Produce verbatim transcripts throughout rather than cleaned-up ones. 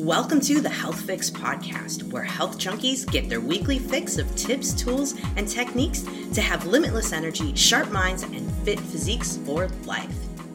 Welcome to the Health Fix podcast, where health junkies get their weekly fix of tips, tools, and techniques to have limitless energy, sharp minds, and fit physiques for life.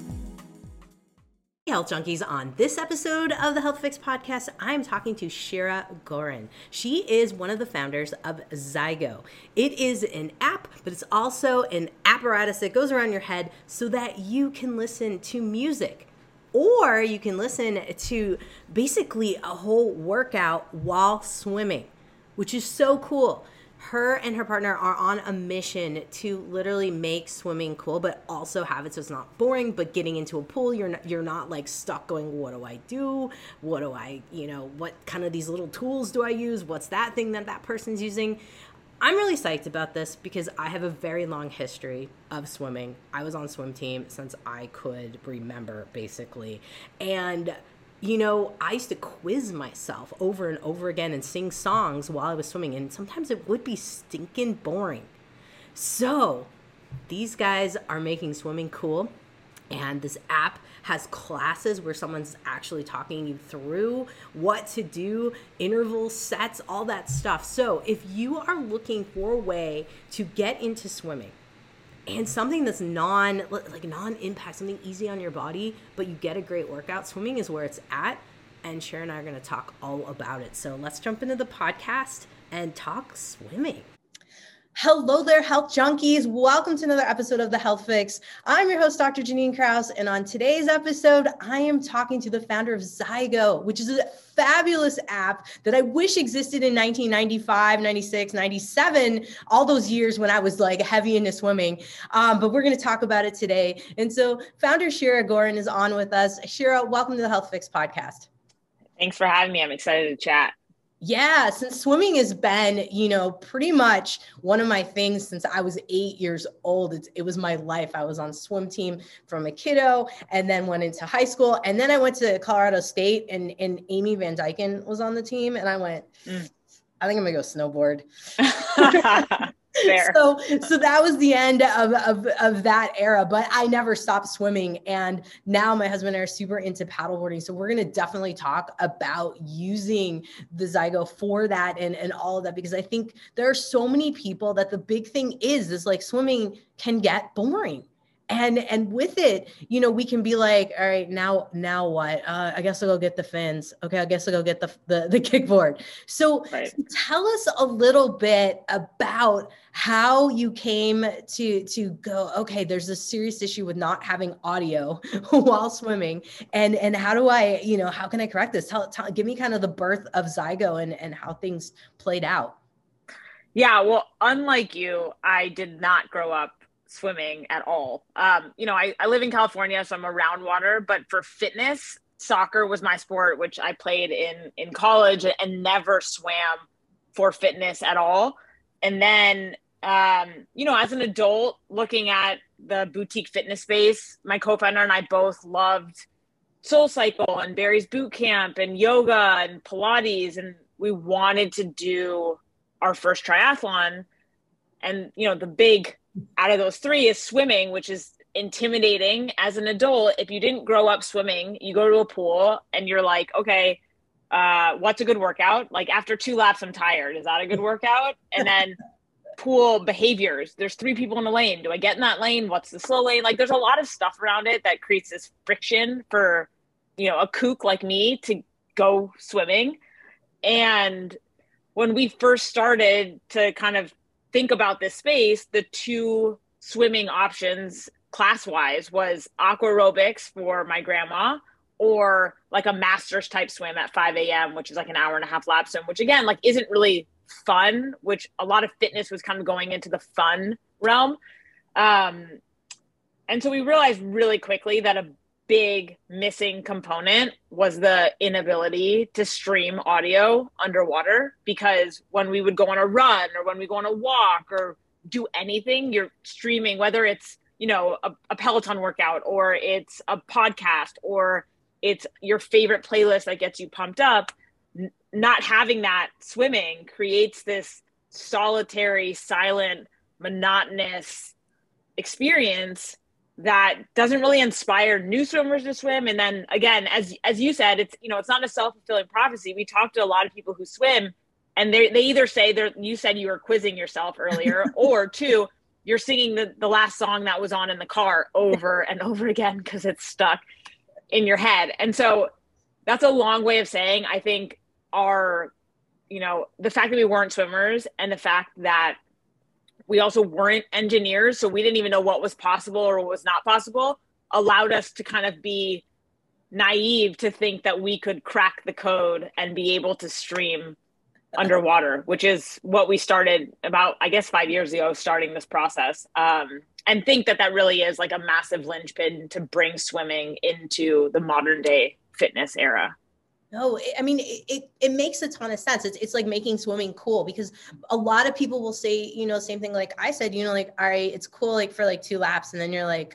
Hey, health junkies, on this episode of the Health Fix podcast, I'm talking to Shira Gorin. She is one of the founders of Zygo. It is an app, but it's also an apparatus that goes around your head so that you can listen to music. Or you can listen to basically a whole workout while swimming, which is so cool. Her and her partner are on a mission to literally make swimming cool, but also have it so it's not boring. But getting into a pool, you're not, you're not like stuck going, what do I do? What do I, you know, what kind of these little tools do I use? What's that thing that that person's using? I'm really psyched about this because I have a very long history of swimming. I was on swim team since I could remember, basically. And, you know, I used to quiz myself over and over again and sing songs while I was swimming. And sometimes it would be stinking boring. So these guys are making swimming cool. And this app has classes where someone's actually talking you through what to do, interval sets, all that stuff. So if you are looking for a way to get into swimming and something that's non, like non-impact, something easy on your body, but you get a great workout, swimming is where it's at. And Sharon and I are going to talk all about it. So let's jump into the podcast and talk swimming. Hello there, health junkies. Welcome to another episode of The Health Fix. I'm your host, Doctor Janine Krause, and on today's episode, I am talking to the founder of Zygo, which is a fabulous app that I wish existed in nineteen ninety-five, ninety-six, ninety-seven, all those years when I was like heavy into swimming. Um, but we're going to talk about it today. And so founder Shira Gorin is on with us. Shira, welcome to the Health Fix podcast. Thanks for having me. I'm excited to chat. Yeah, since swimming has been, you know, pretty much one of my things since I was eight years old. It's, it was my life. I was on swim team from a kiddo and then went into high school. And then I went to Colorado State and, and Amy Van Dyken was on the team. And I went, mm. I think I'm going to go snowboard. Fair. So, so that was the end of, of, of that era, but I never stopped swimming. And now my husband and I are super into paddleboarding. So we're going to definitely talk about using the Zygo for that and, and all of that, because I think there are so many people that the big thing is, is like swimming can get boring. And, and with it, you know, we can be like, all right, now, now what? Uh, I guess I'll go get the fins. Okay. I guess I'll go get the, the, the kickboard. So, right. so tell us a little bit about how you came to, to go, okay, there's a serious issue with not having audio while swimming. And, and how do I, you know, how can I correct this? Tell, tell, give me kind of the birth of Zygo and, and how things played out. Yeah. Well, unlike you, I did not grow up swimming at all. Um, you know, I, I live in California, so I'm around water, but for fitness, soccer was my sport, which I played in, in college and never swam for fitness at all. And then, um, you know, as an adult looking at the boutique fitness space, my co-founder and I both loved SoulCycle and Barry's Boot Camp and yoga and Pilates. And we wanted to do our first triathlon. And, you know, the big out of those three is swimming, which is intimidating as an adult. If you didn't grow up swimming, you go to a pool and you're like, okay, uh, what's a good workout? Like after two laps, I'm tired. Is that a good workout? And then pool behaviors. There's three people in a lane. Do I get in that lane? What's the slow lane? Like there's a lot of stuff around it that creates this friction for, you know, a kook like me to go swimming. And when we first started to kind of think about this space, the two swimming options class-wise was aqua aerobics for my grandma or like a master's type swim at five a.m., which is like an hour and a half lap swim, which again, like isn't really fun, which a lot of fitness was kind of going into the fun realm. Um, and so we realized really quickly that a big missing component was the inability to stream audio underwater, because when we would go on a run or when we go on a walk or do anything, you're streaming, whether it's, you know, a, a Peloton workout or it's a podcast or it's your favorite playlist that gets you pumped up. N- not having that swimming creates this solitary, silent, monotonous experience that doesn't really inspire new swimmers to swim. And then again, as as you said, it's, you know, it's not a self-fulfilling prophecy. We talk to a lot of people who swim, and they they either say they're, you said you were quizzing yourself earlier, or two, you're singing the, the last song that was on in the car over and over again because it's stuck in your head. And so that's a long way of saying, I think our, you know, the fact that we weren't swimmers and the fact that we also weren't engineers, so we didn't even know what was possible or what was not possible, allowed us to kind of be naive to think that we could crack the code and be able to stream underwater, which is what we started about, I guess, five years ago, starting this process. Um, and think that that really is like a massive linchpin to bring swimming into the modern day fitness era. No, I mean, it, it, it makes a ton of sense. It's, it's like making swimming cool, because a lot of people will say, you know, same thing like I said, you know, like, all right, it's cool like for like two laps. And then you're like,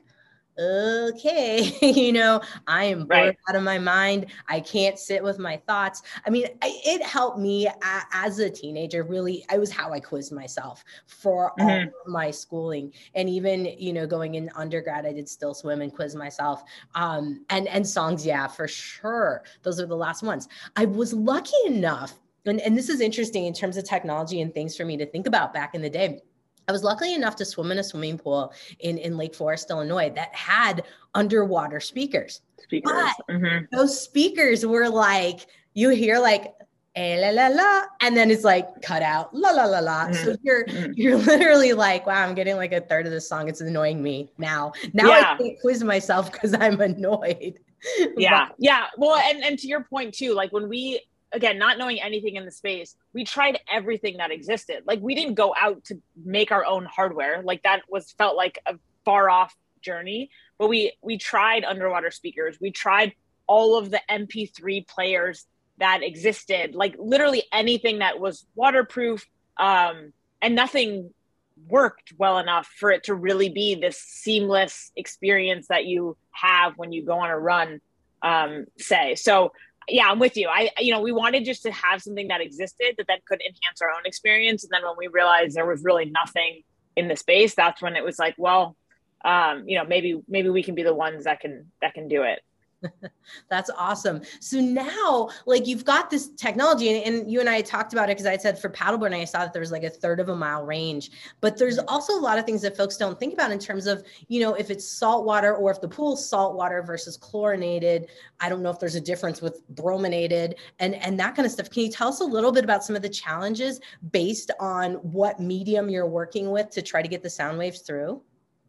okay, you know, I am bored right. out of my mind. I can't sit with my thoughts. I mean, I, it helped me a, as a teenager, really. I was how I quizzed myself for mm-hmm. all of my schooling. And even, you know, going in undergrad, I did still swim and quiz myself. Um, and, and songs, yeah, for sure. Those are the last ones. I was lucky enough, and, and this is interesting in terms of technology and things for me to think about back in the day. I was lucky enough to swim in a swimming pool in, in Lake Forest, Illinois, that had underwater speakers. Speakers. But mm-hmm. those speakers were like, you hear like, eh, la, la, la, and then it's like cut out, la, la, la, la. Mm-hmm. So you're, mm-hmm. you're literally like, wow, I'm getting like a third of the song. It's annoying me now. Now yeah. I can't quiz myself because I'm annoyed. Yeah. But- yeah. Well, and, and to your point too, like when we, again, not knowing anything in the space, we tried everything that existed. Like we didn't go out to make our own hardware. Like that was felt like a far off journey, but we, we tried underwater speakers. We tried all of the M P three players that existed, like literally anything that was waterproof, um, and nothing worked well enough for it to really be this seamless experience that you have when you go on a run, um, say. So yeah, I'm with you. I, you know, we wanted just to have something that existed that then could enhance our own experience. And then when we realized there was really nothing in the space, that's when it was like, well, um, you know, maybe, maybe we can be the ones that can, that can do it. That's awesome. So now, like, you've got this technology, and, and you and I had talked about it because I had said for paddleboarding, I saw that there was like a third of a mile range, but there's also a lot of things that folks don't think about in terms of, you know, if it's salt water or if the pool's salt water versus chlorinated. I don't know if there's a difference with brominated and, and that kind of stuff. Can you tell us a little bit about some of the challenges based on what medium you're working with to try to get the sound waves through?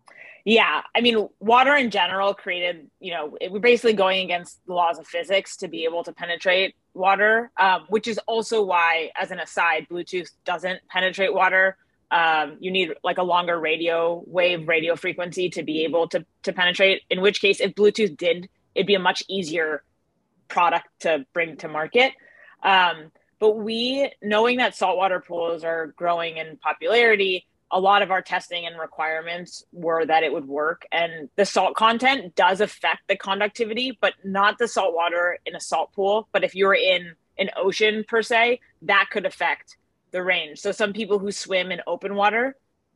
Yeah, I mean, water in general created, you know, it, we're basically going against the laws of physics to be able to penetrate water, um, which is also why, as an aside, Bluetooth doesn't penetrate water. Um, you need like a longer radio wave, radio frequency to be able to, to penetrate, in which case, if Bluetooth did, it'd be a much easier product to bring to market. Um, but we, knowing that saltwater pools are growing in popularity, a lot of our testing and requirements were that it would work. And the salt content does affect the conductivity, but not the salt water in a salt pool. But if you're in an ocean per se, that could affect the range. So some people who swim in open water,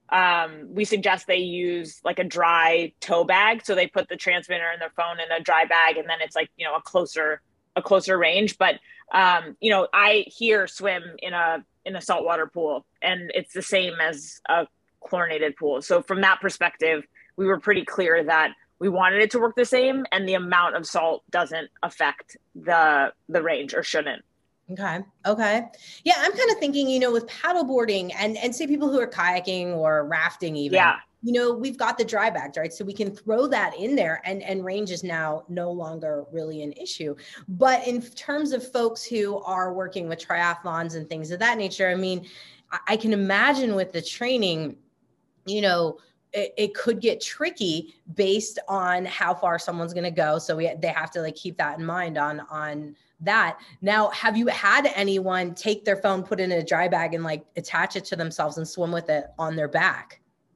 um, we suggest they use like a dry tow bag. So they put the transmitter and their phone in a dry bag, and then it's like, you know, a closer, a closer range. But, um, you know, I here swim in a, in a saltwater pool, and it's the same as a chlorinated pool. So from that perspective, we were pretty clear that we wanted it to work the same, and the amount of salt doesn't affect the the range, or shouldn't. Okay. Okay. Yeah. I'm kind of thinking, you know, with paddleboarding and, and say people who are kayaking or rafting even, yeah. you know, we've got the dry bags, right? So we can throw that in there, and, and range is now no longer really an issue. But in terms of folks who are working with triathlons and things of that nature, I mean, I, I can imagine with the training, you know, it, it could get tricky based on how far someone's going to go. So we, they have to like keep that in mind on, on that. Now, have you had anyone take their phone, put it in a dry bag, and like attach it to themselves and swim with it on their back?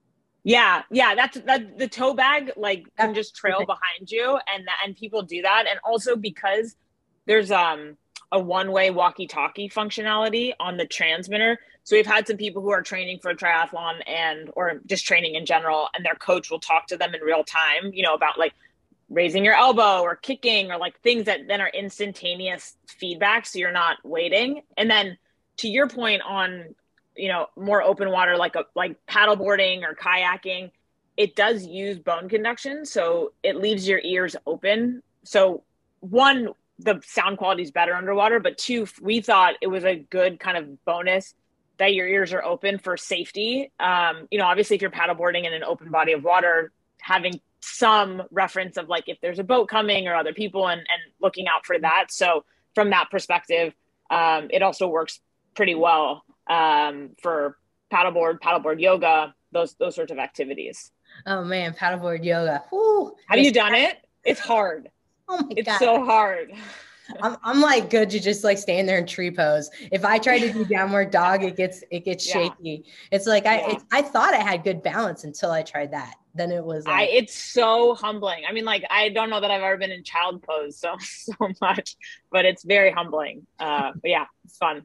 Yeah, yeah, that's that. The tow bag like can just trail behind you, and and people do that. And also because there's um a one-way walkie-talkie functionality on the transmitter. So we've had some people who are training for a triathlon and or just training in general, and their coach will talk to them in real time, you know, about like raising your elbow or kicking or like things that then are instantaneous feedback. So you're not waiting. And then to your point on, you know, more open water, like a, like paddleboarding or kayaking, it does use bone conduction. So it leaves your ears open. So one, the sound quality is better underwater, but two, we thought it was a good kind of bonus that your ears are open for safety. Um, you know, obviously if you're paddleboarding in an open body of water, having some reference of like if there's a boat coming or other people and, and looking out for that. So from that perspective, um, it also works pretty well um, for paddleboard, paddleboard yoga, those those sorts of activities. Oh man, paddleboard yoga. Woo. Have you done it? It's hard. Oh my it's God. so hard. I'm, I'm like good to just like stand there in tree pose. If I try to do downward dog, it gets it gets yeah. shaky. It's like I yeah. it's, I thought I had good balance until I tried that. Then it was like, I it's so humbling. I mean, like I don't know that I've ever been in child pose so so much, but it's very humbling. Uh, but yeah, it's fun.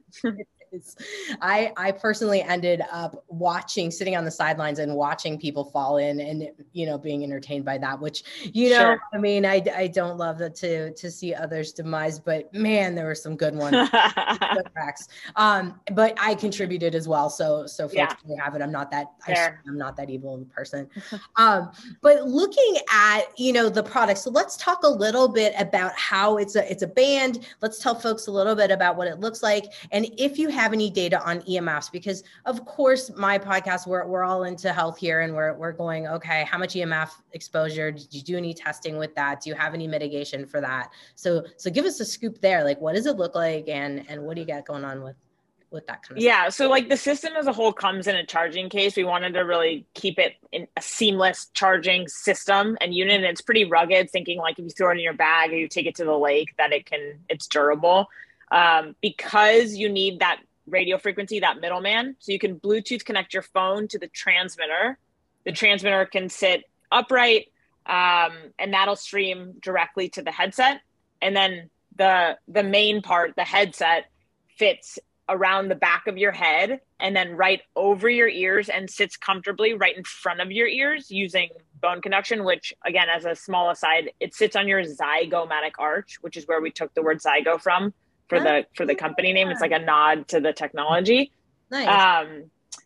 I I personally ended up watching, sitting on the sidelines and watching people fall in and, you know, being entertained by that, which, you know, sure. I mean, I, I don't love that to, to see others' demise, but man, there were some good ones. good tracks. Um, but I contributed as well. So, so folks yeah. may have it. I'm not that, I, I'm not that evil of a person. um, but looking at, you know, the product. So let's talk a little bit about how it's a, it's a band. Let's tell folks a little bit about what it looks like. And if you have have any data on E M Fs, because of course my podcast, we're, we're all into health here and we're, we're going, okay, how much E M F exposure? Did you do any testing with that? Do you have any mitigation for that? So, so give us a scoop there. Like, what does it look like? And, and what do you got going on with, with that kind of yeah, stuff? So like the system as a whole comes in a charging case. We wanted to really keep it in a seamless charging system and unit. And it's pretty rugged, thinking like if you throw it in your bag or you take it to the lake, that it can, it's durable. Um, because you need that radio frequency, that middleman. So you can Bluetooth connect your phone to the transmitter. The transmitter can sit upright, um, and that'll stream directly to the headset. And then the the main part, the headset, fits around the back of your head and then right over your ears and sits comfortably right in front of your ears using bone conduction, which again, as a small aside, it sits on your zygomatic arch, which is where we took the word zygo from. For the for the company name. It's like a nod to the technology. Nice. Um,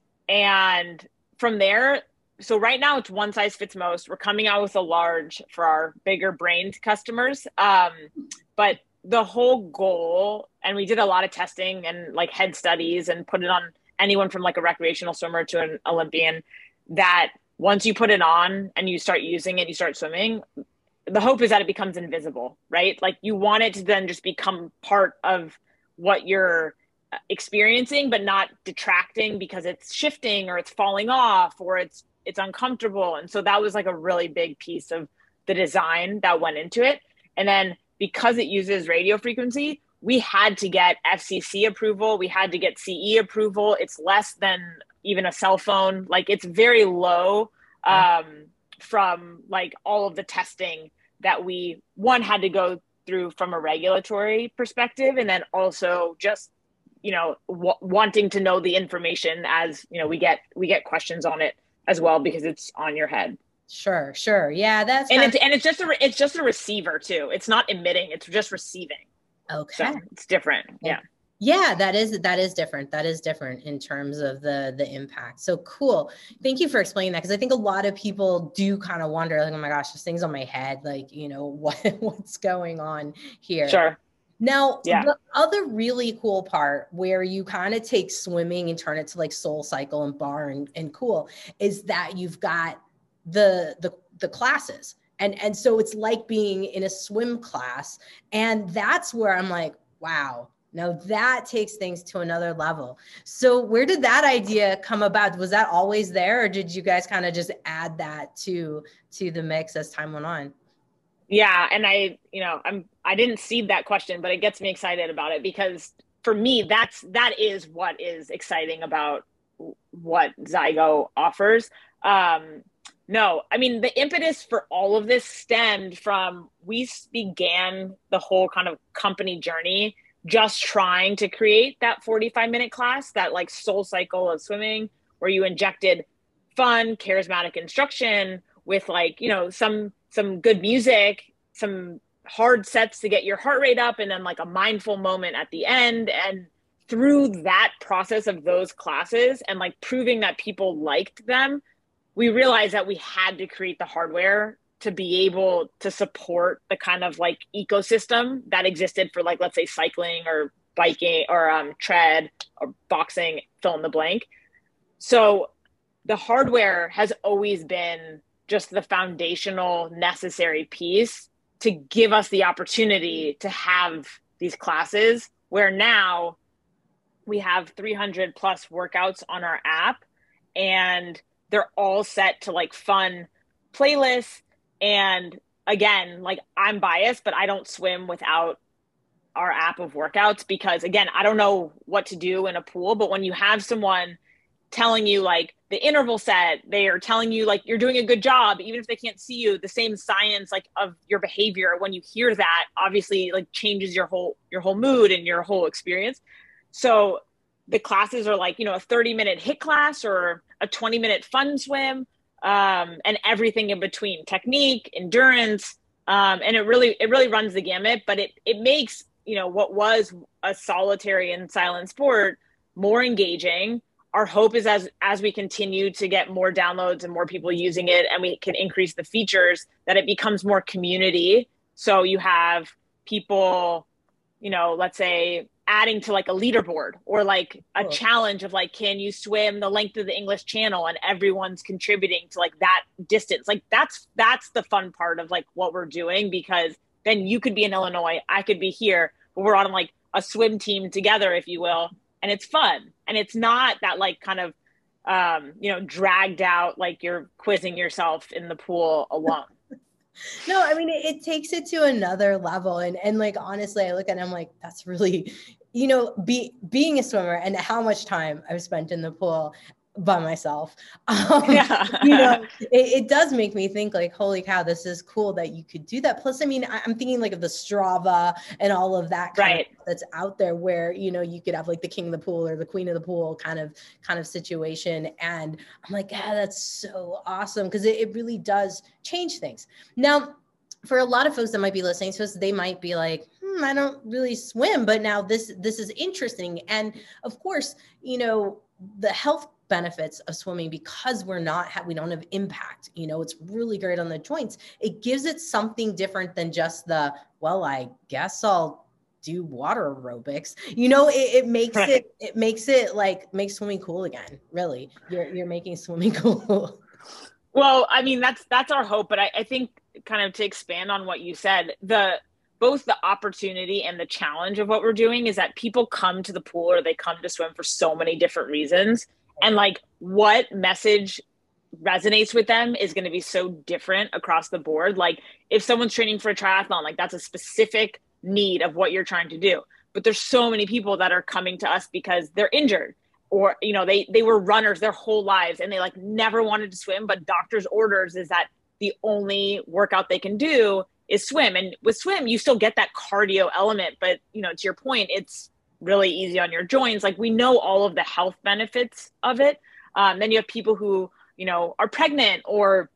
and from there, so right now it's one size fits most. We're coming out with a large for our bigger brained customers. Um, but the whole goal, and we did a lot of testing and like head studies and put it on anyone from like a recreational swimmer to an Olympian, that once you put it on and you start using it, you start swimming, the hope is that it becomes invisible, right? Like you want it to then just become part of what you're experiencing, but not detracting because it's shifting or it's falling off or it's, it's uncomfortable. And so that was like a really big piece of the design that went into it. And then because it uses radio frequency, we had to get F C C approval. We had to get C E approval. It's less than even a cell phone. Like it's very low um, from like all of the testing that we, one, had to go through from a regulatory perspective, and then also just, you know, w- wanting to know the information as, you know, we get, we get questions on it as well because it's on your head. Sure, sure. Yeah, that's and it's and it's just a re- it's just a receiver too. It's not emitting; it's just receiving. Okay, so it's different. Yeah, yeah, that is that is different. That is different in terms of the the impact. So cool. Thank you for explaining that, because I think a lot of people do kind of wonder, like, oh my gosh, this thing's on my head. Like, you know, what what's going on here? Sure. Now, yeah. the other really cool part where you kind of take swimming and turn it to like Soul Cycle and bar and, and cool is that you've got the the the classes. And and so it's like being in a swim class. And that's where I'm like, wow, now that takes things to another level. So where did that idea come about? Was that always there, or did you guys kind of just add that to to the mix as time went on? Yeah, and I, you know, I'm I didn't see that question, but it gets me excited about it, because for me, that's that is what is exciting about what Zygo offers. Um, no, I mean, the impetus for all of this stemmed from, we began the whole kind of company journey just trying to create that forty-five minute class, that like soul cycle of swimming where you injected fun, charismatic instruction with like, you know, some, some good music, some hard sets to get your heart rate up, and then like a mindful moment at the end. And through that process of those classes and like proving that people liked them, we realized that we had to create the hardware to be able to support the kind of like ecosystem that existed for like, let's say cycling or biking or um, tread or boxing, fill in the blank. So the hardware has always been just the foundational necessary piece to give us the opportunity to have these classes where now we have three hundred plus workouts on our app, and they're all set to like fun playlists. And again, like I'm biased, but I don't swim without our app of workouts because again, I don't know what to do in a pool, but when you have someone telling you like the interval set, they are telling you like you're doing a good job, even if they can't see you, the same science like of your behavior, when you hear that, obviously like changes your whole, your whole mood and your whole experience. So the classes are like, you know, a thirty minute HIIT class or a twenty minute fun swim, um, and everything in between, technique, endurance. Um, and it really, it really runs the gamut, but it, it makes, you know, what was a solitary and silent sport more engaging. Our hope is as, as we continue to get more downloads and more people using it, and we can increase the features, that it becomes more community. So you have people, you know, let's say adding to like a leaderboard or like a Cool. challenge of like, can you swim the length of the English Channel, and everyone's contributing to like that distance. Like that's, that's the fun part of like what we're doing, because then you could be in Illinois, I could be here, but we're on like a swim team together, if you will. And it's fun. And it's not that like kind of, um, you know, dragged out, like you're quizzing yourself in the pool alone. No, I mean, it, it takes it to another level. And, and like, honestly, I look at it, I'm like, that's really, you know, be, being a swimmer and how much time I've spent in the pool by myself. Um, Yeah. you know, it, it does make me think like, holy cow, this is cool that you could do that. Plus, I mean, I, I'm thinking like of the Strava and all of that kind Right. of that's out there where, you know, you could have like the king of the pool or the queen of the pool kind of, kind of situation. And I'm like, yeah, that's so awesome. Cause it, it really does change things. Now, for a lot of folks that might be listening to us, they might be like, hmm, I don't really swim, but now this, this is interesting. And of course, you know, the health benefits of swimming, because we're not, we don't have impact, you know, it's really great on the joints. It gives it something different than just the, well, I guess I'll do water aerobics, you know, it, it makes Right. it, it makes it like, makes swimming cool again. Really. You're, you're making swimming cool. Well, I mean, that's, that's our hope, but I, I think kind of to expand on what you said, the, both the opportunity and the challenge of what we're doing is that people come to the pool or they come to swim for so many different reasons. And like what message resonates with them is going to be so different across the board. Like if someone's training for a triathlon, like that's a specific need of what you're trying to do. But there's so many people that are coming to us because they're injured, or, you know, they, they were runners their whole lives and they like never wanted to swim, but doctor's orders is that the only workout they can do is swim. And with swim, you still get that cardio element, but you know, to your point, it's really easy on your joints. Like we know all of the health benefits of it. Um, then you have people who, you know, are pregnant, or,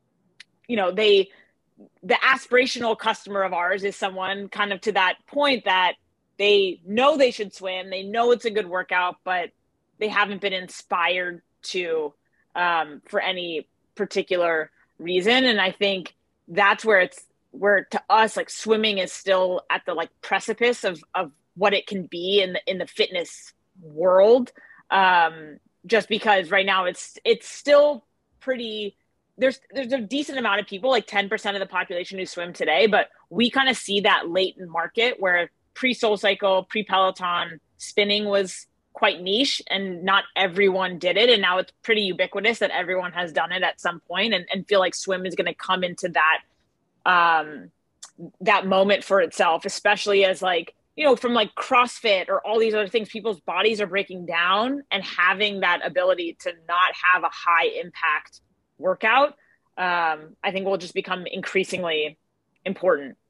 you know, they, the aspirational customer of ours is someone kind of to that point that they know they should swim. They know it's a good workout, but they haven't been inspired to, um, for any particular reason. And I think that's where it's, where to us, like swimming is still at the like precipice of, of what it can be in the, in the fitness world. Um, just because right now it's, it's still pretty, there's, there's a decent amount of people, like ten percent of the population who swim today, but we kind of see that latent market where pre Soul Cycle, pre Peloton, spinning was quite niche and not everyone did it. And now it's pretty ubiquitous that everyone has done it at some point, and, and feel like swim is going to come into that, um, that moment for itself, especially as like, you know, from like CrossFit or all these other things, people's bodies are breaking down, and having that ability to not have a high impact workout, um, I think will just become increasingly important.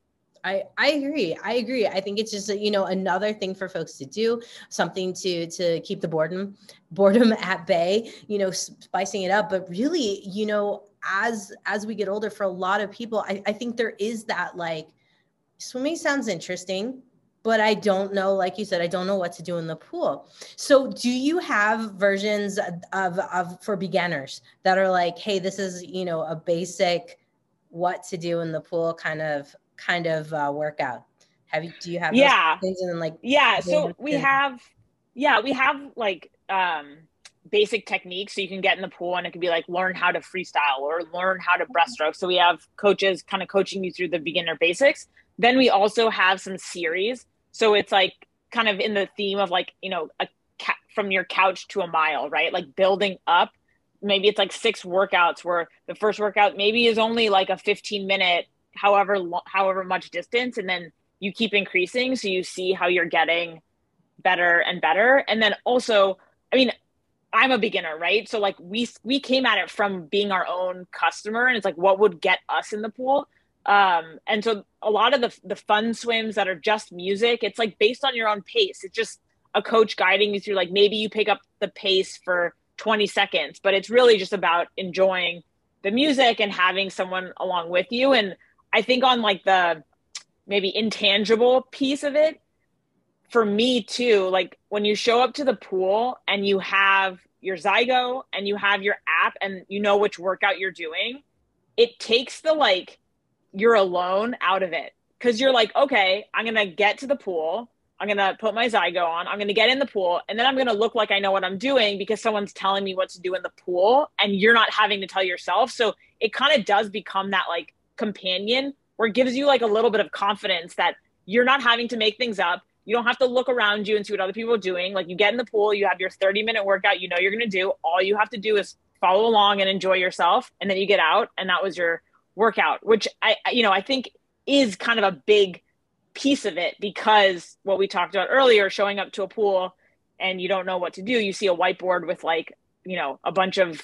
I, I agree. I agree. I think it's just, you know, another thing for folks to do, something to to keep the boredom boredom at bay, you know, spicing it up. But really, you know, as as we get older, for a lot of people, I, I think there is that, like, swimming sounds interesting, but I don't know, like you said, I don't know what to do in the pool. So do you have versions of, of for beginners that are like, hey, this is, you know, a basic what to do in the pool kind of kind of uh, workout? Have you, do you have those Yeah. things? And then like, Yeah. So we have, yeah, we have like um, basic techniques. So you can get in the pool and it can be like, learn how to freestyle or learn how to breaststroke. So we have coaches kind of coaching you through the beginner basics. Then we also have some series. So it's like kind of in the theme of like, you know, a ca- from your couch to a mile, right? Like building up. Maybe it's like six workouts where the first workout maybe is only like a fifteen minute, however, however much distance. And then you keep increasing. So you see how you're getting better and better. And then also, I mean, I'm a beginner, right? So like we, we came at it from being our own customer, and it's like, what would get us in the pool? Um, and so a lot of the, the fun swims that are just music, it's like based on your own pace. It's just a coach guiding you through, like maybe you pick up the pace for twenty seconds, but it's really just about enjoying the music and having someone along with you. And I think on like the maybe intangible piece of it, for me too, like when you show up to the pool and you have your Zygo and you have your app and you know which workout you're doing, it takes the like you're alone out of it. Cause you're like, okay, I'm going to get to the pool. I'm going to put my Zygo on. I'm going to get in the pool, and then I'm going to look like I know what I'm doing because someone's telling me what to do in the pool, and you're not having to tell yourself. So it kind of does become that like companion where it gives you like a little bit of confidence that you're not having to make things up. You don't have to look around you and see what other people are doing. Like you get in the pool, you have your thirty minute workout, you know you're going to do. All you have to do is follow along and enjoy yourself. And then you get out and that was your workout, which I, you know, I think is kind of a big piece of it, because what we talked about earlier, showing up to a pool and you don't know what to do. You see a whiteboard with like, you know, a bunch of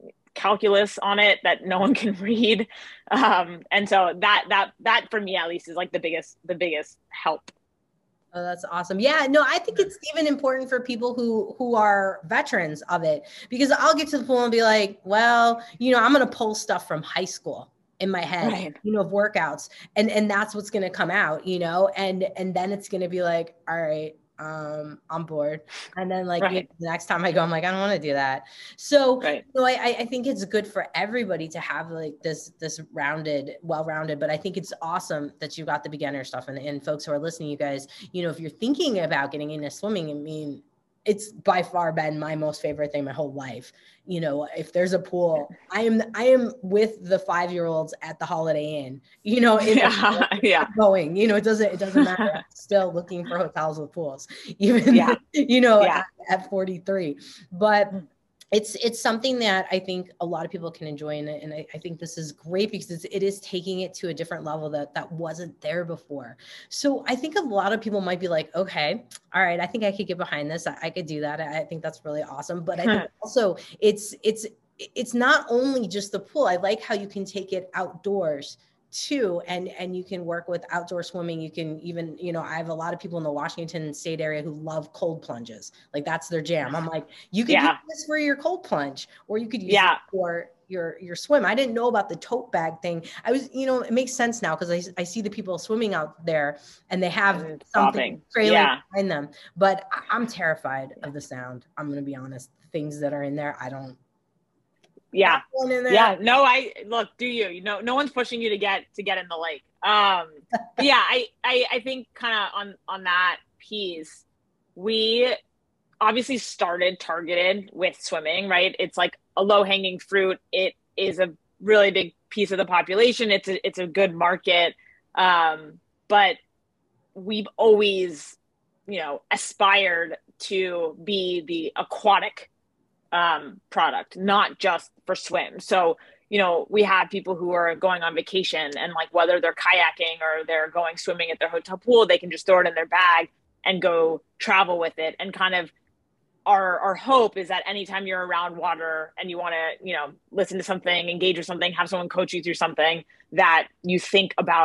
calculus on it that no one can read. Um, and so that, that, that for me, at least, is like the biggest, the biggest help. Oh, that's awesome. Yeah, no, I think it's even important for people who who are veterans of it, because I'll get to the pool and be like, well, you know, I'm going to pull stuff from high school in my head, right, you know, of workouts. And, and that's what's going to come out, you know, and, and then it's going to be like, all right, um, I'm bored. And then like, right, you know, the next time I go, I'm like, I don't want to do that. So, right, you know, I, I think it's good for everybody to have like this, this rounded, well-rounded, but I think it's awesome that you got the beginner stuff. And, and folks who are listening, you guys, you know, if you're thinking about getting into swimming, I mean, it's by far been my most favorite thing my whole life. You know, if there's a pool, I am, I am with the five-year-olds at the Holiday Inn, you know, in yeah, yeah. going, you know, it doesn't, it doesn't matter. I'm still looking for hotels with pools, even, yeah, you know, yeah, at, at forty-three, but it's, it's something that I think a lot of people can enjoy. And, and I, I think this is great because it's, it is taking it to a different level that, that wasn't there before. So I think a lot of people might be like, okay, all right, I think I could get behind this. I, I could do that. I think that's really awesome. But I think also it's, it's, it's not only just the pool. I like how you can take it outdoors too. And, and you can work with outdoor swimming. You can even, you know, I have a lot of people in the Washington state area who love cold plunges. Like that's their jam. I'm like, you could yeah. use this for your cold plunge, or you could use yeah. it for your, your swim. I didn't know about the tote bag thing. I was, you know, it makes sense now because I, I see the people swimming out there and they have and something trailing yeah. behind them, but I'm terrified of the sound. I'm going to be honest. The things that are in there, I don't, yeah. Yeah. No, I look, do you, you know, no one's pushing you to get, to get in the lake. Um, but yeah, I, I, I think kind of on, on that piece, we obviously started targeted with swimming, right? It's like a low hanging fruit. It is a really big piece of the population. It's a, it's a good market. Um, but we've always, you know, aspired to be the aquatic um, product, not just for swim. So, you know, we have people who are going on vacation and like whether they're kayaking or they're going swimming at their hotel pool, they can just throw it in their bag and go travel with it. And kind of our, our hope is that anytime you're around water and you want to, you know, listen to something, engage with something, have someone coach you through something, that you think about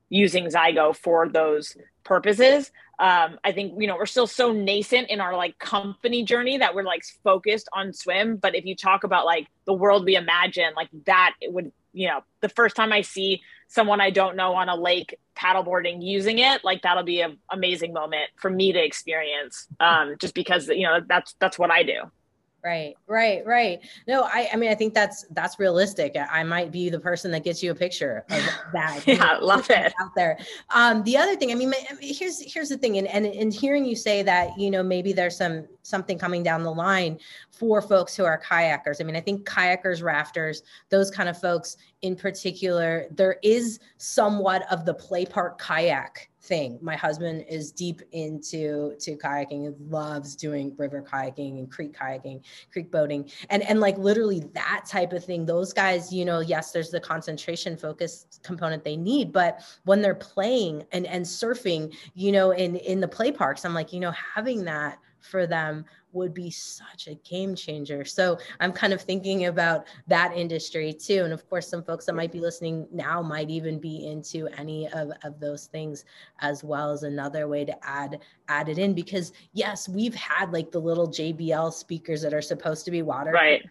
using Zygo for those purposes. Um, I think, you know, we're still so nascent in our like company journey that we're like focused on swim. But if you talk about like the world we imagine, like that, it would, you know, the first time I see someone I don't know on a lake paddleboarding using it, like that'll be an amazing moment for me to experience. Um, just because, you know, that's, that's what I do. Right, right, right. No, I, I mean, I think that's, that's realistic. I might be the person that gets you a picture of that. Yeah, love it. Out there. Um, the other thing, I mean, here's, here's the thing. And, and, and hearing you say that, you know, maybe there's some, something coming down the line for folks who are kayakers. I mean, I think kayakers, rafters, those kind of folks in particular, there is somewhat of the play park kayak thing. My husband is deep into to kayaking and loves doing river kayaking and creek kayaking, creek boating. And, and like literally that type of thing, those guys, you know, yes, there's the concentration focus component they need, but when they're playing and, and surfing, you know, in, in the play parks, I'm like, you know, having that for them would be such a game changer. So I'm kind of thinking about that industry too. And of course, some folks that might be listening now might even be into any of, of those things as well as another way to add, add it in, because yes, we've had like the little J B L speakers that are supposed to be water. Right.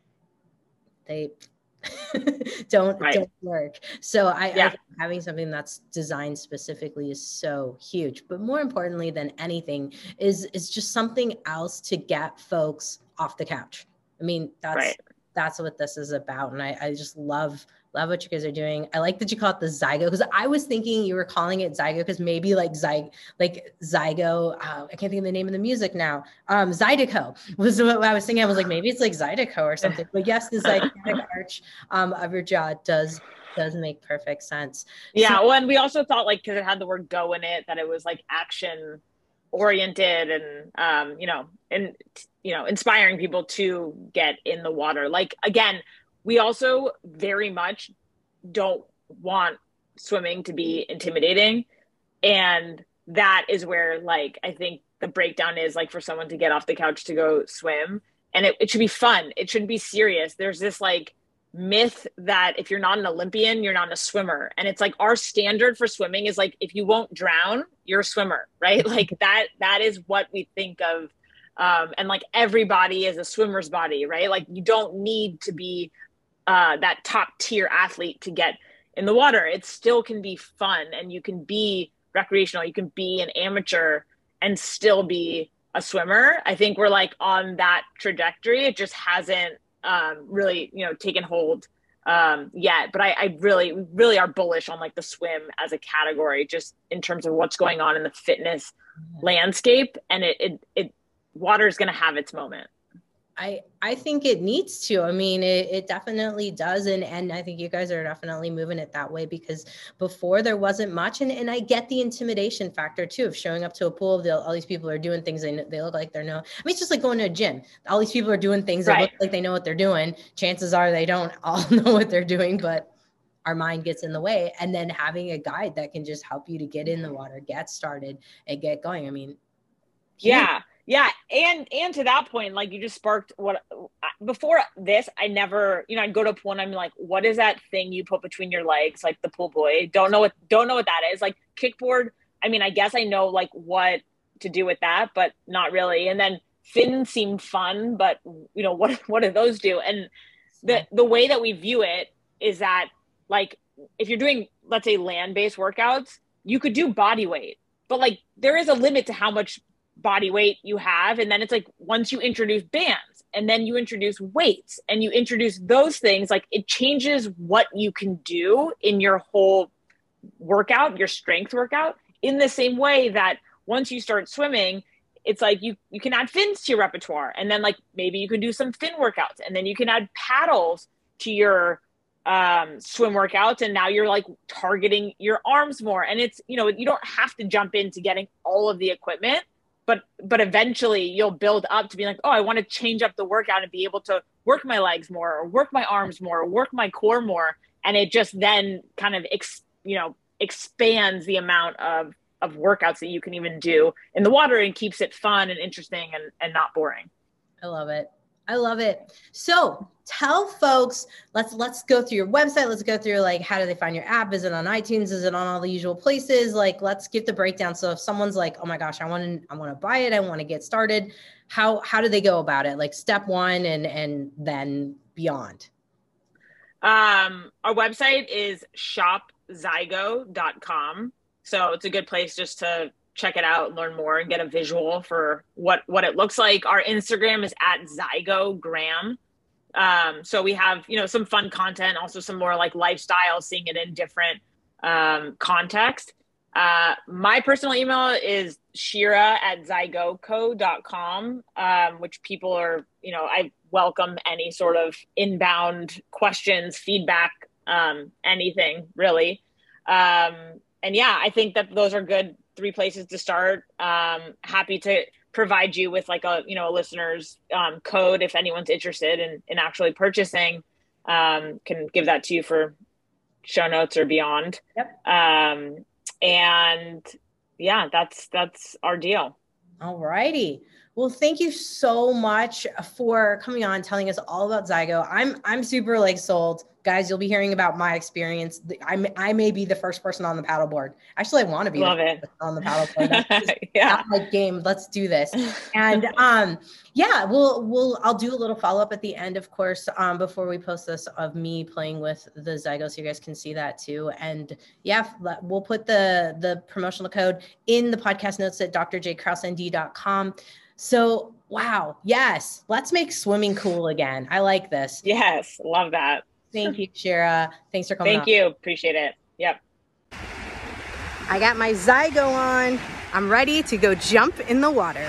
They don't, right. don't work. So I, yeah. I think having something that's designed specifically is so huge, but more importantly than anything is, is just something else to get folks off the couch. I mean, that's, right. that's what this is about. And I, I just love, love what you guys are doing. I like that you call it the Zygo, because I was thinking you were calling it Zygo because maybe like Zy, like Zygo, uh, I can't think of the name of the music now. Um, Zydeco was what I was thinking. I was like, maybe it's like Zydeco or something. But yes, the zygomatic arch um, of your jaw does does make perfect sense. Yeah, so, well, and we also thought like because it had the word "go" in it, that it was like action oriented and um, you know, and you know, inspiring people to get in the water. Like again, we also very much don't want swimming to be intimidating. And that is where, like, I think the breakdown is like for someone to get off the couch to go swim. And it, it should be fun. It shouldn't be serious. There's this like myth that if you're not an Olympian, you're not a swimmer. And it's like our standard for swimming is like, if you won't drown, you're a swimmer, right? Like that, that is what we think of. Um, and like everybody is a swimmer's body, right? Like you don't need to be uh, that top tier athlete to get in the water. It still can be fun, and you can be recreational. You can be an amateur and still be a swimmer. I think we're like on that trajectory. It just hasn't um, really, you know, taken hold um, yet. But I, I really, really are bullish on like the swim as a category, just in terms of what's going on in the fitness landscape. And it, it, it water is going to have its moment. I, I think it needs to. I mean, it, it definitely does. And, and I think you guys are definitely moving it that way, because before there wasn't much. And, and I get the intimidation factor too, of showing up to a pool. All these people are doing things. They, they look like they're no, I mean, it's just like going to a gym. All these people are doing things that right. look like they know what they're doing. Chances are they don't all know what they're doing, but our mind gets in the way. And then having a guide that can just help you to get in the water, get started and get going. I mean, yeah. Yeah. And, and to that point, like you just sparked what before this, I never, you know, I'd go to a pool and I'm like, what is that thing you put between your legs? Like the pool boy, don't know what, don't know what that is. Like kickboard. I mean, I guess I know like what to do with that, but not really. And then fin seemed fun, but you know, what, what do those do? And the, the way that we view it is that like, if you're doing, let's say land-based workouts, you could do body weight, but like there is a limit to how much body weight you have. And then it's like, once you introduce bands and then you introduce weights and you introduce those things, like it changes what you can do in your whole workout, your strength workout, in the same way that once you start swimming, it's like you, you can add fins to your repertoire. And then like, maybe you can do some fin workouts, and then you can add paddles to your um, swim workouts. And now you're like targeting your arms more. And it's, you know, you don't have to jump into getting all of the equipment. But but eventually you'll build up to be like, oh, I want to change up the workout and be able to work my legs more, or work my arms more, or work my core more. And it just then kind of, ex, you know, expands the amount of, of workouts that you can even do in the water, and keeps it fun and interesting and, and not boring. I love it. I love it. So tell folks, let's let's go through your website. Let's go through like, how do they find your app? Is it on iTunes? Is it on all the usual places? Like, let's give the breakdown. So if someone's like, oh my gosh, I want to I want to buy it, I want to get started. How how do they go about it? Like step one and and then beyond. Um, our website is shop zygo dot com. So it's a good place just to check it out, learn more, and get a visual for what, what it looks like. Our Instagram is at zygogram. Um, so we have, you know, some fun content, also some more like lifestyle, seeing it in different um, context. Uh, my personal email is shira at zygoco dot com, um, which people are, you know, I welcome any sort of inbound questions, feedback, um, anything really. Um, and yeah, I think that those are good three places to start. Um, happy to provide you with like a, you know, a listener's um, code if anyone's interested in, in actually purchasing. Um, can give that to you for show notes or beyond. Yep. Um, and yeah, that's that's our deal. All righty. Well, thank you so much for coming on, telling us all about Zygo. I'm I'm super like sold. Guys, you'll be hearing about my experience. I, I may be the first person on the paddleboard. Actually, I want to be Love the it. first on the paddleboard. Yeah. Like game. Let's do this. And um, yeah, we'll we'll I'll do a little follow up at the end, of course, um, before we post this of me playing with the Zygo, so you guys can see that too. And yeah, we'll put the the promotional code in the podcast notes at d r j kraus n d dot com. So wow, yes, let's make swimming cool again. I like this. Yes, love that. Thank you, Shira. Thanks for coming Thank on. you. Appreciate it. Yep. I got my Zygo on. I'm ready to go jump in the water.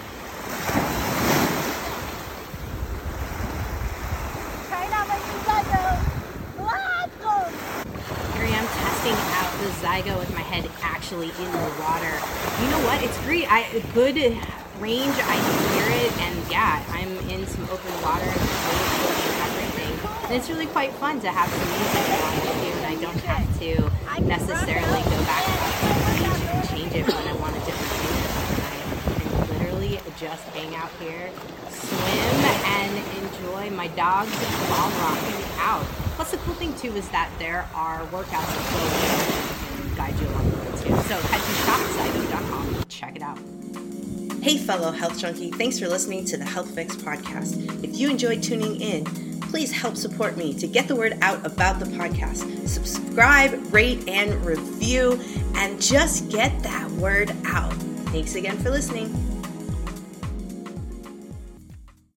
Try out my new Zygo. Let's go. Here I am testing out the Zygo with my head actually in the water. You know what? It's great. I good range. I can hear it, and yeah, I'm in some open water. And it's really quite fun to have some music on with you, and I don't have to necessarily go back and and change it when I want a different tune. I can literally just hang out here, swim, and enjoy my dogs while rocking out. Plus, the cool thing too is that there are workouts and clothing that can guide you along the way too. So head to shop zygo dot com, check it out. Hey, fellow health junkie! Thanks for listening to the Health Fix podcast. If you enjoyed tuning in, please help support me to get the word out about the podcast. Subscribe, rate, and review, and just get that word out. Thanks again for listening.